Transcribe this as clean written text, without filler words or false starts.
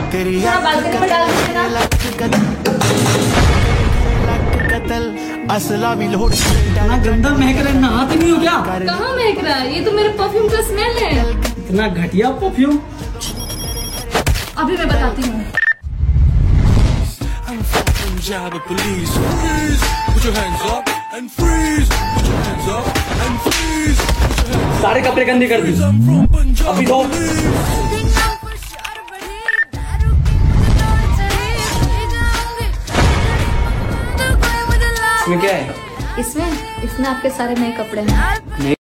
तेरी बालकनी में डाल असला भी लोड इतना गंदा महक रहा है, नहाते नहीं हो क्या? कहाँ महक रहा है? ये तो मेरे परफ्यूम का स्मेल है। इतना घटिया परफ्यूम। अभी मैं बताती हूँ। Punjab police, freeze, put your hands up and freeze, put your hands up and freeze, put your hands up. सारे कपड़े गंदे कर दी। I'm from Punjab. अभी धो। इसमें क्या है? इसमें आपके सारे नए कपड़े हैं।